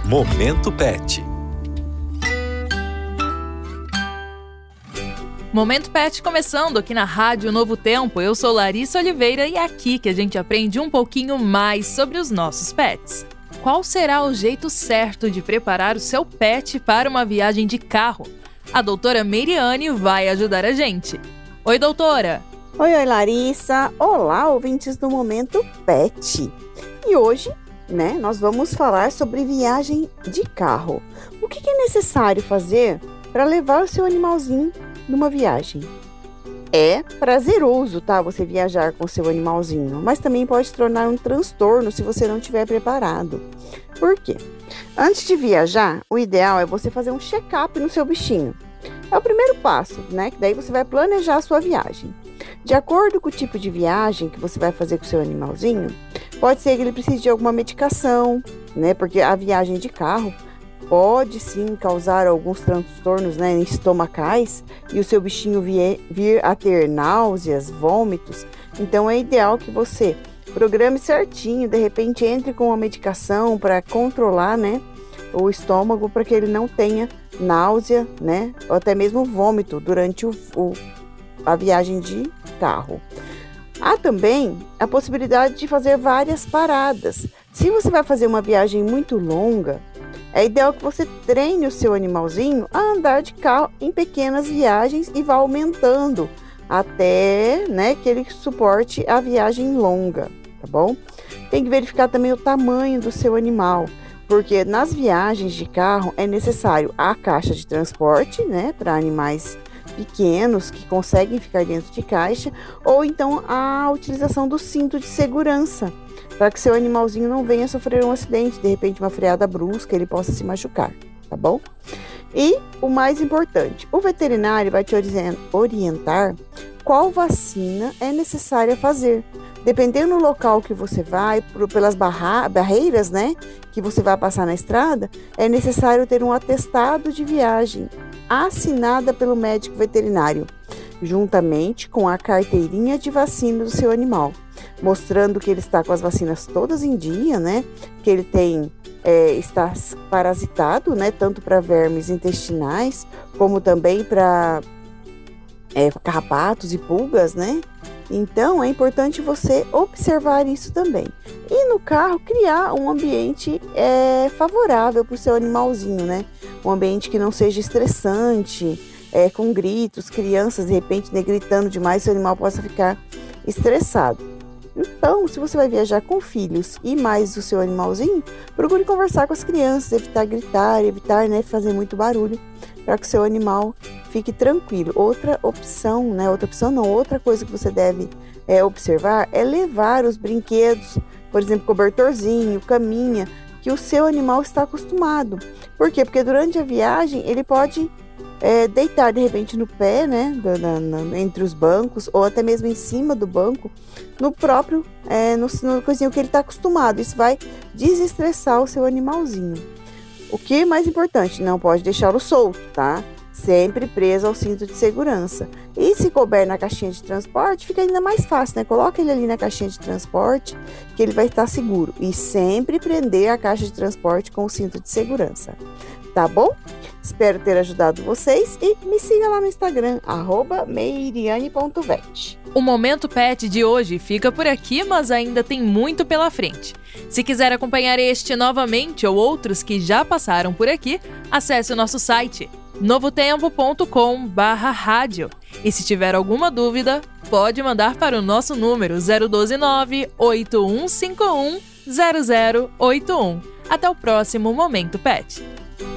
Momento Pet. Momento Pet começando aqui na Rádio Novo Tempo. Eu sou Larissa Oliveira e é aqui que a gente aprende um pouquinho mais sobre os nossos pets. Qual será o jeito certo de preparar o seu pet para uma viagem de carro? A doutora Meiriane vai ajudar a gente. Oi, doutora! Oi, Larissa! Olá, ouvintes do Momento Pet! E hoje, nós vamos falar sobre viagem de carro. O que é necessário fazer para levar o seu animalzinho numa viagem? É prazeroso, tá? Você viajar com o seu animalzinho, mas também pode se tornar um transtorno se você não estiver preparado. Por quê? Antes de viajar, o ideal é você fazer um check-up no seu bichinho. É o primeiro passo, Que daí você vai planejar a sua viagem. De acordo com o tipo de viagem que você vai fazer com o seu animalzinho, pode ser que ele precise de alguma medicação, Porque a viagem de carro pode sim causar alguns transtornos estomacais e o seu bichinho vir a ter náuseas, vômitos. Então é ideal que você programe certinho, de repente entre com uma medicação para controlar o estômago, para que ele não tenha náusea, ou até mesmo vômito durante a viagem de carro. Há também a possibilidade de fazer várias paradas. Se você vai fazer uma viagem muito longa, é ideal que você treine o seu animalzinho a andar de carro em pequenas viagens e vá aumentando até que ele suporte a viagem longa, tá bom? Tem que verificar também o tamanho do seu animal, porque nas viagens de carro é necessário a caixa de transporte, para animais pequenos que conseguem ficar dentro de caixa, ou então a utilização do cinto de segurança, para que seu animalzinho não venha sofrer um acidente, de repente uma freada brusca, ele possa se machucar, tá bom? E o mais importante, o veterinário vai te orientar qual vacina é necessária fazer. Dependendo do local que você vai, pelas barreiras, que você vai passar na estrada, é necessário ter um atestado de viagem assinada pelo médico veterinário, juntamente com a carteirinha de vacina do seu animal, mostrando que ele está com as vacinas todas em dia, que ele está parasitado, tanto para vermes intestinais, como também para carrapatos e pulgas, Então, é importante você observar isso também. E no carro, criar um ambiente favorável para o seu animalzinho, Um ambiente que não seja estressante, com gritos, crianças, de repente, gritando demais, seu animal possa ficar estressado. Então, se você vai viajar com filhos e mais o seu animalzinho, procure conversar com as crianças, evitar gritar, evitar fazer muito barulho, para que o seu animal fique tranquilo. Outra coisa que você deve observar é levar os brinquedos, por exemplo, cobertorzinho, caminha, que o seu animal está acostumado. Por quê? Porque durante a viagem ele pode deitar de repente no pé, entre os bancos, ou até mesmo em cima do banco, no próprio, no coisinho que ele está acostumado. Isso vai desestressar o seu animalzinho. O que é mais importante, não pode deixá-lo solto, tá? Sempre preso ao cinto de segurança. E se couber na caixinha de transporte, fica ainda mais fácil, Coloca ele ali na caixinha de transporte, que ele vai estar seguro. E sempre prender a caixa de transporte com o cinto de segurança. Tá bom? Espero ter ajudado vocês e me siga lá no Instagram, @meiriane.vet. O Momento Pet de hoje fica por aqui, mas ainda tem muito pela frente. Se quiser acompanhar este novamente ou outros que já passaram por aqui, acesse o nosso site novotempo.com/rádio. E se tiver alguma dúvida, pode mandar para o nosso número 012-98151-0081. Até o próximo Momento Pet.